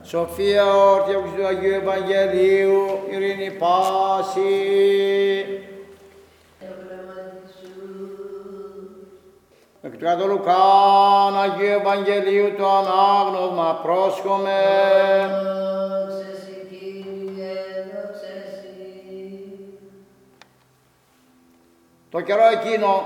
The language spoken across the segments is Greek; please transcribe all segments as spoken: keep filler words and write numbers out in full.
Σοφία όρθια του Αγίου Ευαγγελίου, ειρήνη πάση. Εκ του Αγίου Λουκάν, Αγίου Ευαγγελίου το ανάγνωσμα πρόσχομαι. Το καιρό εκείνο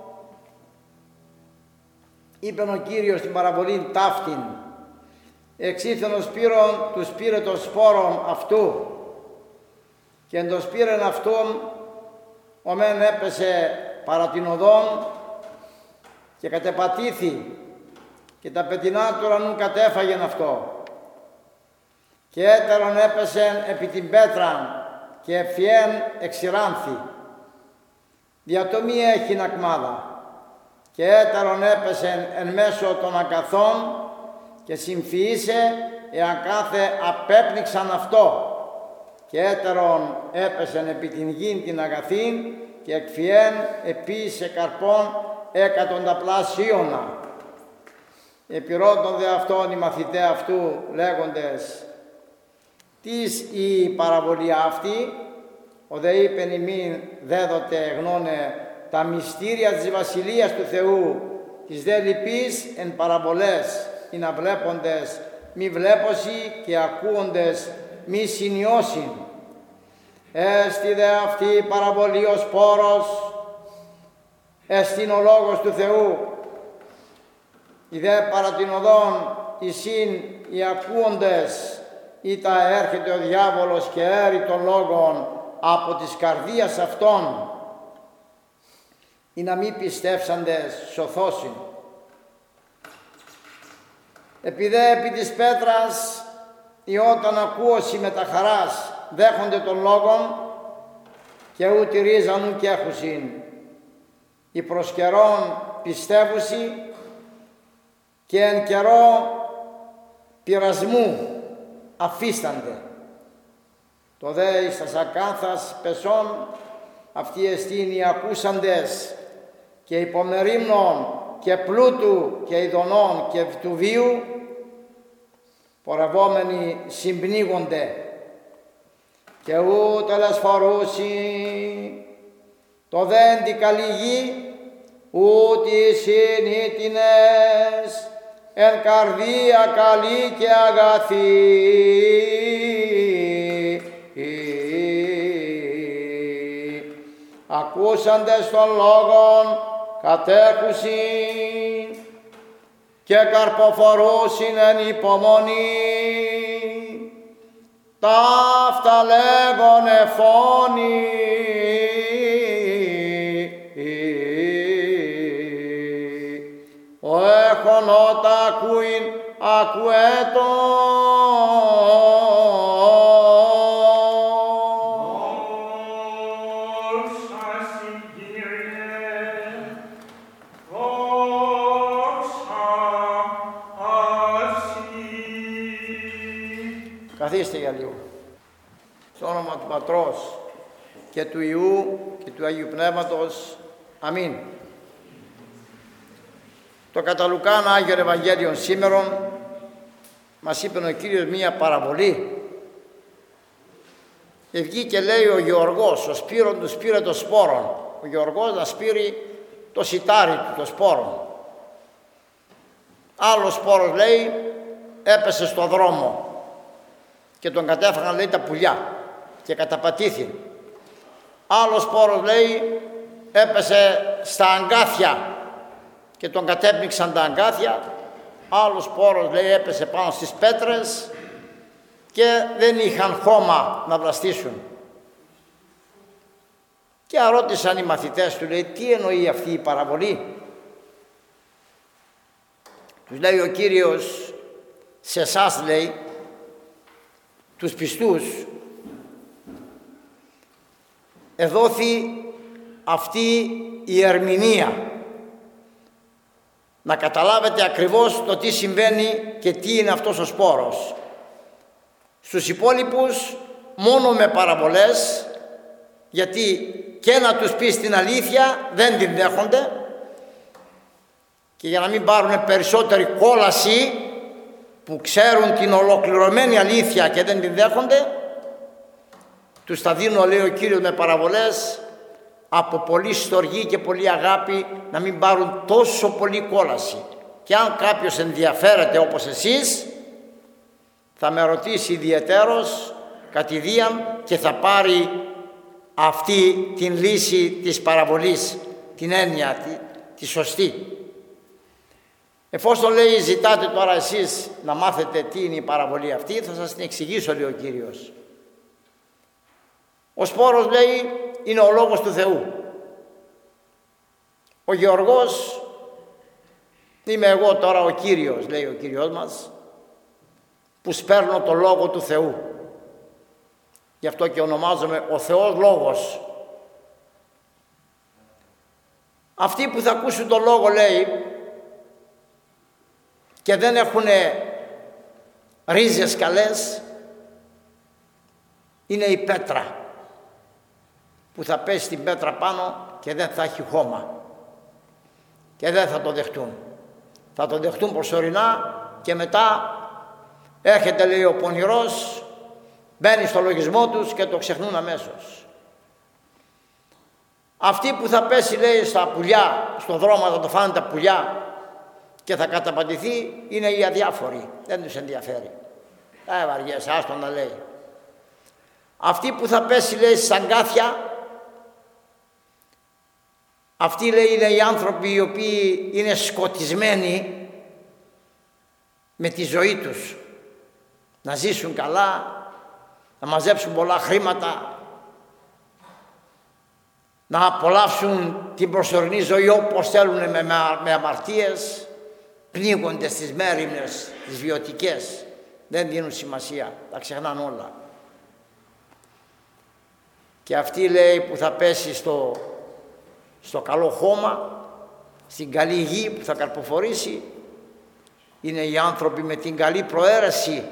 είπεν ο Κύριος στην παραβολή ταύτην, εξήθεν ο σπύρον του σπύρετος σπόρων αυτού, και εν το σπύρεν αυτόν ο μεν έπεσε παρά την οδόν και κατεπατήθη, και τα πετεινά του ουρανού κατέφαγεν αυτό, και έτερον έπεσεν επί την πέτραν και ευφιέν εξηράνθη, δια το μη έχει ακμάδα, και έτερον έπεσεν εν μέσω των ακαθών και συμφυήσε εάν κάθε απέπνιξαν αυτό, και έτερον έπεσεν επί την γην την αγαθήν και εκφιέν επίσης καρπών εκατονταπλάσιωνα. Επιρώτων δε αυτόν οι μαθητέ αυτού λέγοντες, τις η παραβολή αυτή, ο δε είπεν ημίν δέδοτε γνώνε τα μυστήρια της Βασιλείας του Θεού, της δε λυπής εν παραβολές, ή να βλέποντες μη βλέπωσι και ακούοντες μη συνειώσιν. Έστι δε αυτή η παραβολή ο σπόρος, εστίν ο λόγος του Θεού, η δε παρά την οδόν εισήν οι ακούοντες, ή τα έρχεται ο διάβολος και έρει των λόγων από της καρδίας αυτών, ή να μη πιστεύσαντες σωθώσιν. Επειδή επί της πέτρας ή όταν ακούωση με τα χαράς δέχονται των λόγων, και ούτι ρίζαν ου και έχουσιν, οι προς καιρόν πιστεύουσι, και εν καιρό πειρασμού αφίστανται. Το δε εις τας ακάθας πεσών, αυτοί εστίν οι ακούσαντες, και υπομερίμνων και πλούτου και ειδονών και του βίου, πορευόμενοι συμπνίγονται, και ούτε λεσφορούσι το δέντι καλή γη, ούτε οι συνήτινες εν καρδία καλή και αγαθή. Ακούσαντες των λόγων κατέχουσιν και καρποφορούσιν εν υπομονή, ταύτα λέγονε φόνοι, ο έχων ότα ακούειν ακουέτων. Καθίστε για λίγο. Στο όνομα του Πατρός και του Υιού και του Αγίου Πνεύματος. Αμήν. Το κατά Λουκάν Άγιο Ευαγγέλιον σήμερον μας είπε ο Κύριος μία παραβολή. Βγήκε, λέει, ο Γεωργός, ο σπύρον του σπύρετος σπόρων. Ο Γεωργός να σπείρει το σιτάρι του, το σπόρο. Άλλος σπόρος, λέει, έπεσε στο δρόμο και τον κατέφαγαν, λέει, τα πουλιά και καταπατήθη. Άλλος σπόρος, λέει, έπεσε στα αγκάθια και τον κατέπνιξαν τα αγκάθια. Άλλος σπόρος, λέει, έπεσε πάνω στις πέτρες και δεν είχαν χώμα να βλαστήσουν. Και αρώτησαν οι μαθητές του, λέει, τι εννοεί αυτή η παραβολή. Τους λέει ο Κύριος, σε εσάς, λέει, τους πιστούς, εδόθη αυτή η ερμηνεία, να καταλάβετε ακριβώς το τι συμβαίνει και τι είναι αυτός ο σπόρος. Στους υπόλοιπους μόνο με παραβολές, γιατί και να τους πεις την αλήθεια δεν την δέχονται, και για να μην πάρουν περισσότερη κόλαση που ξέρουν την ολοκληρωμένη αλήθεια και δεν την δέχονται, τους θα δίνω, λέει ο Κύριος με παραβολές, από πολύ στοργή και πολύ αγάπη, να μην πάρουν τόσο πολύ κόλαση. Και αν κάποιος ενδιαφέρεται όπως εσείς, θα με ρωτήσει ιδιαιτέρως κατηδίαν και θα πάρει αυτή την λύση της παραβολής, την έννοια, τη, τη σωστή. Εφόσον, λέει, ζητάτε τώρα εσείς να μάθετε τι είναι η παραβολή αυτή, θα σας την εξηγήσω, λέει ο Κύριος. Ο σπόρος, λέει, είναι ο λόγος του Θεού. Ο γεωργός είμαι εγώ τώρα, ο Κύριος, λέει ο Κύριος μας, που σπέρνω το λόγο του Θεού. Γι' αυτό και ονομάζομαι ο Θεός Λόγος. Αυτοί που θα ακούσουν το λόγο, λέει, και δεν έχουν ρίζες καλές, είναι η πέτρα που θα πέσει την πέτρα πάνω και δεν θα έχει χώμα και δεν θα το δεχτούν. Θα το δεχτούν προσωρινά και μετά έρχεται, λέει, ο πονηρός, μπαίνει στο λογισμό τους και το ξεχνούν αμέσως. Αυτοί που θα πέσει, λέει, στα πουλιά, στον δρόμο θα το φάνε τα πουλιά και θα καταπατηθεί, είναι οι αδιάφοροι, δεν τους ενδιαφέρει. Ε, βαριέσαι, άστον να λέει. Αυτοί που θα πέσει, λέει, στις αγκάθια, αυτοί, λέει, είναι οι άνθρωποι οι οποίοι είναι σκοτισμένοι με τη ζωή τους. Να ζήσουν καλά, να μαζέψουν πολλά χρήματα, να απολαύσουν την προσωρινή ζωή όπως θέλουν, με, με αμαρτίες, πνίγονται στις μέριμνες, τις βιωτικές, δεν δίνουν σημασία, τα ξεχνάνε όλα. Και αυτή, λέει, που θα πέσει στο, στο καλό χώμα, στην καλή γη που θα καρποφορήσει, είναι οι άνθρωποι με την καλή προαίρεση,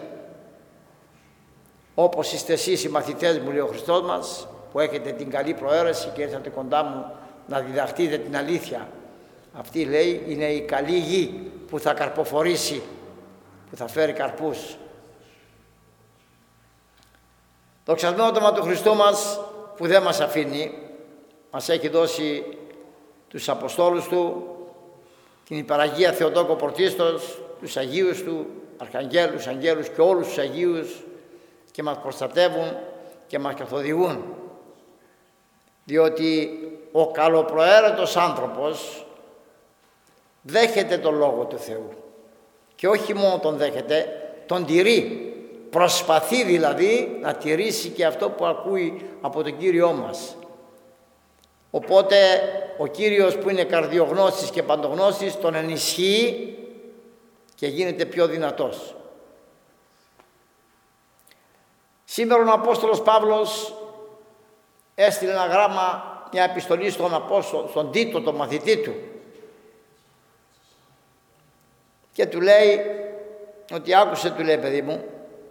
όπως είστε εσείς οι μαθητές μου, λέει ο Χριστός μας, που έχετε την καλή προαίρεση και ήρθατε κοντά μου να διδαχτείτε την αλήθεια. Αυτή, λέει, είναι η καλή γη που θα καρποφορήσει, που θα φέρει καρπούς. Το ξασμένο του Χριστού μας που δεν μας αφήνει, μας έχει δώσει τους Αποστόλους Του, την Υπεραγία Θεοτόκο Πορτίστος, τους Αγίους Του, Αρχαγγέλους, Αγγέλους και όλους τους Αγίους, και μας προστατεύουν και μας καθοδηγούν. Διότι ο καλοπροαίρετος άνθρωπος δέχεται τον Λόγο του Θεού και όχι μόνο τον δέχεται, τον τηρεί. Προσπαθεί δηλαδή να τηρήσει και αυτό που ακούει από τον Κύριό μας. Οπότε ο Κύριος που είναι καρδιογνώστης και παντογνώστης τον ενισχύει και γίνεται πιο δυνατός. Σήμερα ο Απόστολος Παύλος έστειλε ένα γράμμα, μια επιστολή στον Απόστολο, στον Τίτο, τον μαθητή του, και του λέει ότι άκουσε, του λέει, παιδί μου,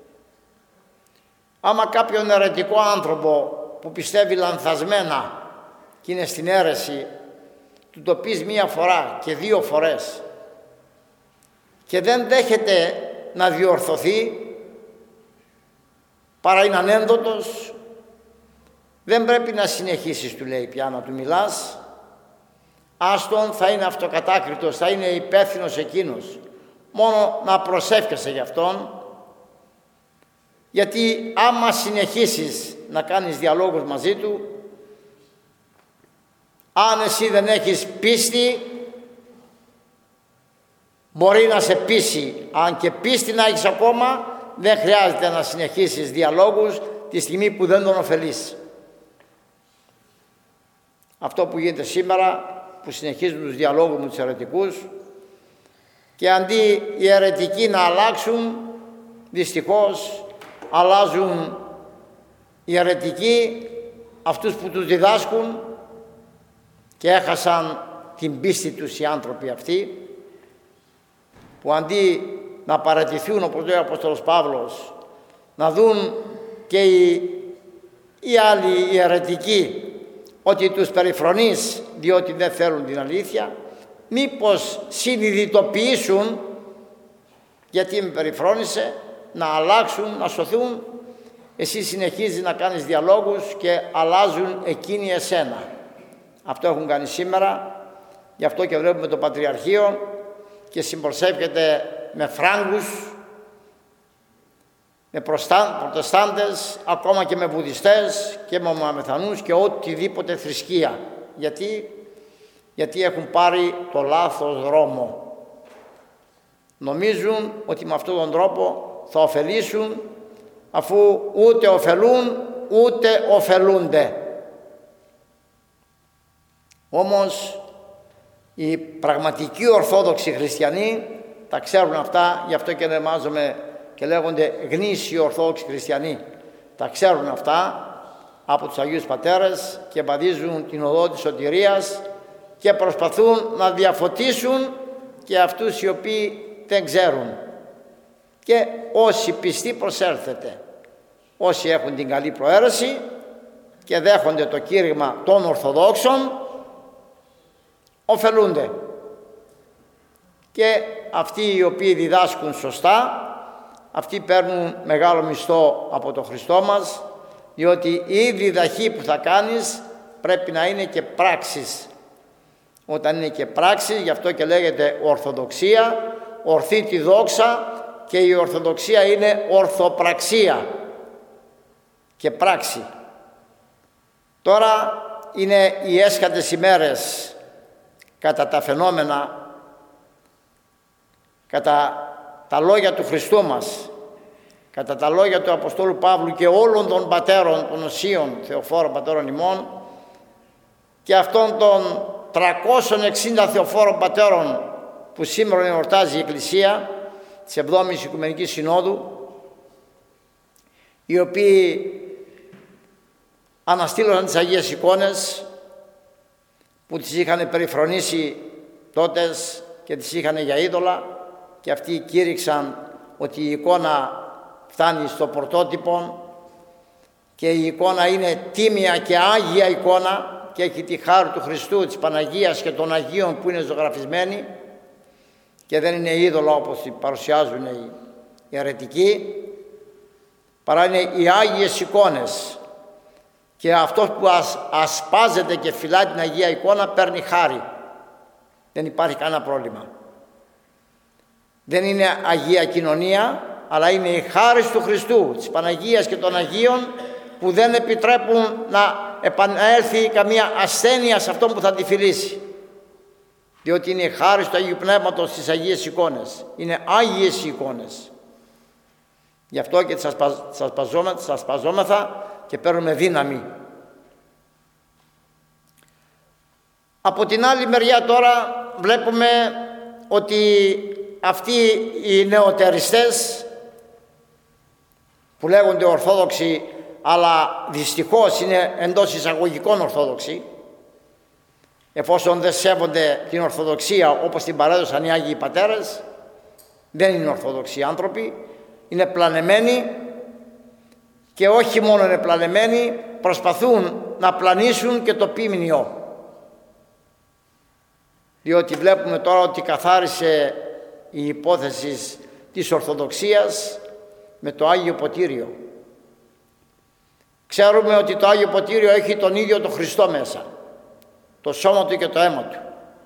άμα κάποιον αιρετικό άνθρωπο που πιστεύει λανθασμένα και είναι στην αίρεση, του το πεις μία φορά και δύο φορές και δεν δέχεται να διορθωθεί, παρά είναι ανένδοτος, δεν πρέπει να συνεχίσεις, του λέει, πια να του μιλάς. Άστον, θα είναι αυτοκατάκριτος, θα είναι υπεύθυνος εκείνος. Μόνο να προσεύχεσαι γι' αυτόν, γιατί άμα συνεχίσεις να κάνεις διαλόγους μαζί του, αν εσύ δεν έχεις πίστη, μπορεί να σε πείσει. Αν και πίστη να έχεις ακόμα, δεν χρειάζεται να συνεχίσεις διαλόγους τη στιγμή που δεν τον ωφελείς. Αυτό που γίνεται σήμερα, που συνεχίζουν τους διαλόγους με τους αιρετικούς, και αντί οι αιρετικοί να αλλάξουν, δυστυχώς αλλάζουν οι αιρετικοί αυτούς που τους διδάσκουν και έχασαν την πίστη τους οι άνθρωποι αυτοί, που αντί να παρατηθούν, όπως λέει ο Απόστολος Παύλος, να δουν και οι, οι άλλοι οι αιρετικοί ότι τους περιφρονείς διότι δεν θέλουν την αλήθεια, μήπως συνειδητοποιήσουν Γιατί με περιφρόνησε να αλλάξουν, να σωθούν. Εσύ συνεχίζεις να κάνεις διαλόγους και αλλάζουν εκείνοι εσένα. Αυτό έχουν κάνει σήμερα. Γι' αυτό και βλέπουμε το Πατριαρχείο και συμπροσεύχεται με Φράγκους, με Προτεστάντες, ακόμα και με Βουδιστές και με Μωαμεθανούς και οτιδήποτε θρησκεία. Γιατί, γιατί έχουν πάρει το λάθος δρόμο. Νομίζουν ότι με αυτόν τον τρόπο θα ωφελήσουν, αφού ούτε ωφελούν ούτε ωφελούνται. Όμως οι πραγματικοί Ορθόδοξοι Χριστιανοί τα ξέρουν αυτά, γι' αυτό και ονομάζομαι και λέγονται γνήσιοι Ορθόδοξοι Χριστιανοί. Τα ξέρουν αυτά από τους Αγίους Πατέρες και βαδίζουν την οδό της σωτηρίας και προσπαθούν να διαφωτίσουν και αυτούς οι οποίοι δεν ξέρουν. Και όσοι πιστοί προσέλθετε, όσοι έχουν την καλή προαίρεση και δέχονται το κήρυγμα των Ορθοδόξων, ωφελούνται. Και αυτοί οι οποίοι διδάσκουν σωστά, αυτοί παίρνουν μεγάλο μισθό από τον Χριστό μας, διότι η διδαχή που θα κάνεις πρέπει να είναι και πράξεις. Όταν είναι και πράξεις, γι' αυτό και λέγεται Ορθοδοξία, ορθή τη δόξα, και η Ορθοδοξία είναι ορθοπραξία και πράξη. Τώρα είναι οι έσχατες ημέρες κατά τα φαινόμενα, κατά τα λόγια του Χριστού μας, κατά τα λόγια του Αποστόλου Παύλου και όλων των πατέρων των Οσίων Θεοφόρων πατέρων ημών και αυτών των τριακόσιων εξήντα Θεοφόρων πατέρων που σήμερα εορτάζει η Εκκλησία της εβδόμης Οικουμενικής Συνόδου, οι οποίοι αναστήλωσαν τις Αγίες Εικόνες που τις είχαν περιφρονήσει τότες και τις είχαν για είδωλα, και αυτοί κήρυξαν ότι η εικόνα φτάνει στο πρωτότυπο και η εικόνα είναι τίμια και άγια εικόνα και έχει τη χάρη του Χριστού, της Παναγίας και των Αγίων που είναι ζωγραφισμένοι και δεν είναι είδωλα όπως παρουσιάζουν οι αιρετικοί, παρά είναι οι Άγιες εικόνες, και αυτός που ασ, ασπάζεται και φυλάει την Αγία εικόνα παίρνει χάρη. Δεν υπάρχει κανένα πρόβλημα. Δεν είναι Αγία Κοινωνία, αλλά είναι η χάρη του Χριστού, της Παναγίας και των Αγίων, που δεν επιτρέπουν να επανέλθει καμία ασθένεια σε αυτόν που θα τη φυλήσει. Διότι είναι η χάρη του Αγίου Πνεύματος στις Αγίες εικόνες. Είναι Άγιες εικόνες. Γι' αυτό και τις ασπαζόμεθα και παίρνουμε δύναμη. Από την άλλη μεριά τώρα βλέπουμε ότι αυτοί οι νεοτεριστές που λέγονται Ορθόδοξοι, αλλά δυστυχώς είναι εντός εισαγωγικών Ορθόδοξοι, εφόσον δεν σέβονται την Ορθοδοξία όπως την παρέδωσαν οι Άγιοι Πατέρες, δεν είναι Ορθόδοξοι άνθρωποι, είναι πλανεμένοι, και όχι μόνο είναι πλανεμένοι, προσπαθούν να πλανήσουν και το ποιμνιό. Διότι βλέπουμε τώρα ότι καθάρισε η υπόθεση της Ορθοδοξίας με το Άγιο Ποτήριο. Ξέρουμε ότι το Άγιο Ποτήριο έχει τον ίδιο τον Χριστό μέσα, το σώμα του και το αίμα του.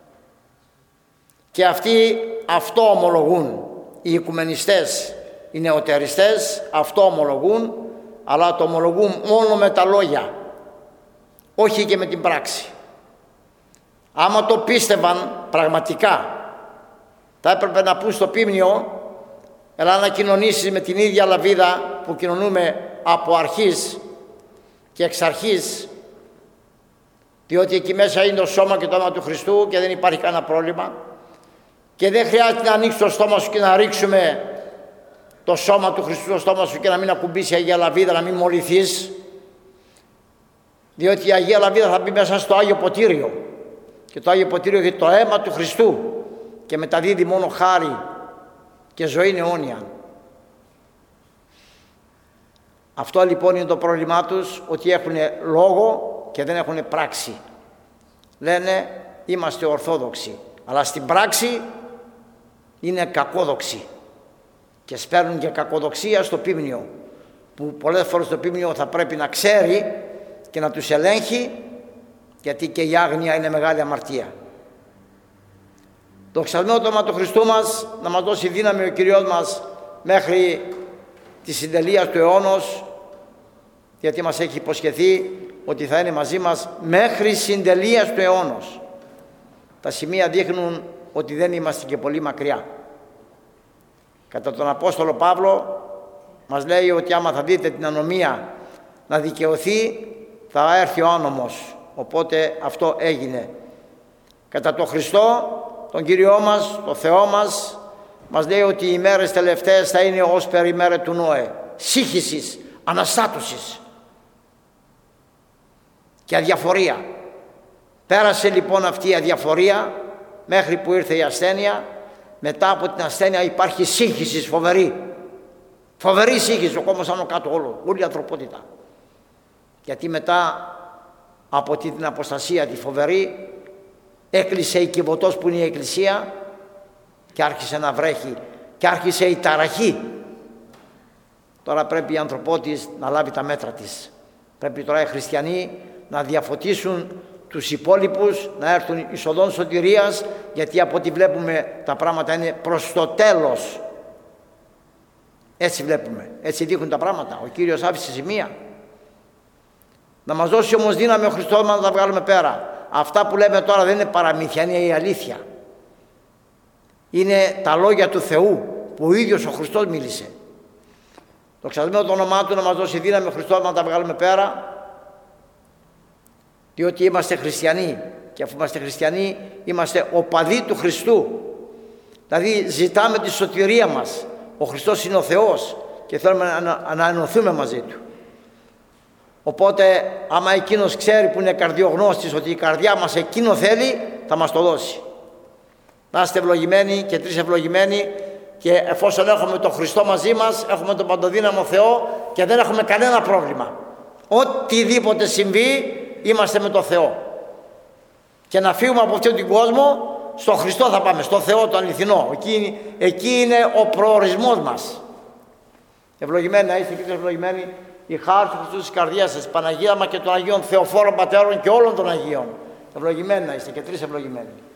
Και αυτοί αυτό ομολογούν, οι οικουμενιστές, οι νεοτεριστές αυτό ομολογούν, αλλά το ομολογούν μόνο με τα λόγια, όχι και με την πράξη. Άμα το πίστευαν πραγματικά, θα έπρεπε να πούν στο ποίμνιο, έλα να κοινωνήσεις με την ίδια λαβίδα που κοινωνούμε από αρχής και εξ αρχής, διότι εκεί μέσα είναι το σώμα και το αίμα του Χριστού και δεν υπάρχει κανένα πρόβλημα, και δεν χρειάζεται να ανοίξει το στόμα σου και να ρίξουμε το σώμα του Χριστού στο στόμα σου και να μην ακουμπήσει η Αγία Λαβίδα, να μην μολυθείς, διότι η Αγία Λαβίδα θα μπει μέσα στο Άγιο Ποτήριο και το Άγιο Ποτήριο έχει το αίμα του Χριστού και μεταδίδει μόνο χάρη και ζωή αιώνια. Αυτό λοιπόν είναι το πρόβλημά τους, ότι έχουν λόγο και δεν έχουν πράξη. Λένε είμαστε Ορθόδοξοι, αλλά στην πράξη είναι κακόδοξοι. και σπέρνουν και κακοδοξία στο πίμνιο, που πολλές φορές το πίμνιο θα πρέπει να ξέρει και να τους ελέγχει, γιατί και η άγνοια είναι μεγάλη αμαρτία. Δοξασμένο το όνομα του Χριστού μας, να μας δώσει δύναμη ο Κυριός μας μέχρι τη συντελεία του αιώνος, γιατί μας έχει υποσχεθεί ότι θα είναι μαζί μας μέχρι συντελείας του αιώνος. Τα σημεία δείχνουν ότι δεν είμαστε και πολύ μακριά. Κατά τον Απόστολο Παύλο μας λέει ότι άμα θα δείτε την ανομία να δικαιωθεί, θα έρθει ο άνομος. Οπότε αυτό έγινε. Κατά τον Χριστό, τον Κύριό μας, τον Θεό μας, μας λέει ότι οι μέρες τελευταίες θα είναι ως περί ημέρα του Νόε, σύγχυσης, αναστάτωσης και αδιαφορία. Πέρασε λοιπόν αυτή η αδιαφορία μέχρι που ήρθε η ασθένεια. Μετά από την ασθένεια υπάρχει σύγχυση φοβερή. Φοβερή σύγχυση, ο κόσμος άνω κάτω όλο, όλη η ανθρωπότητα. Γιατί μετά από την αποστασία τη φοβερή έκλεισε η Κιβωτός που είναι η Εκκλησία και άρχισε να βρέχει και άρχισε η ταραχή. Τώρα πρέπει η ανθρωπότης να λάβει τα μέτρα της. Πρέπει τώρα οι χριστιανοί να διαφωτίσουν τους υπόλοιπους, να έρθουν εις οδόν σωτηρίας, γιατί από ό,τι βλέπουμε τα πράγματα είναι προς το τέλος. Έτσι βλέπουμε, έτσι δείχνουν τα πράγματα. Ο Κύριος άφησε σημεία. Να μας δώσει όμως δύναμη ο Χριστός μας να τα βγάλουμε πέρα. Αυτά που λέμε τώρα δεν είναι παραμύθια, είναι η αλήθεια. Είναι τα λόγια του Θεού που ο ίδιος ο Χριστός μίλησε. Δοξασμένο το όνομά Του, να μας δώσει δύναμη ο Χριστός να τα βγάλουμε πέρα, διότι είμαστε χριστιανοί και αφού είμαστε χριστιανοί είμαστε οπαδοί του Χριστού. Δηλαδή ζητάμε τη σωτηρία μας. Ο Χριστός είναι ο Θεός και θέλουμε να, να ενωθούμε μαζί Του. Οπότε άμα Εκείνος ξέρει που είναι καρδιογνώστης ότι η καρδιά μας Εκείνο θέλει, θα μας το δώσει. Να είστε ευλογημένοι και τρεις ευλογημένοι, και εφόσον έχουμε τον Χριστό μαζί μας, έχουμε τον Παντοδύναμο Θεό και δεν έχουμε κανένα πρόβλημα. Οτιδήποτε συμβεί είμαστε με τον Θεό. Και να φύγουμε από αυτόν τον κόσμο, στον Χριστό θα πάμε, στον Θεό τον αληθινό. Εκεί, εκεί είναι ο προορισμός μας. Ευλογημένοι να είστε και τρεις ευλογημένοι. Η χάρη του Χριστού της καρδιάς σας, Παναγία μας και των Αγίων Θεοφόρων Πατέρων και όλων των Αγίων. Ευλογημένοι να είστε και τρεις ευλογημένοι.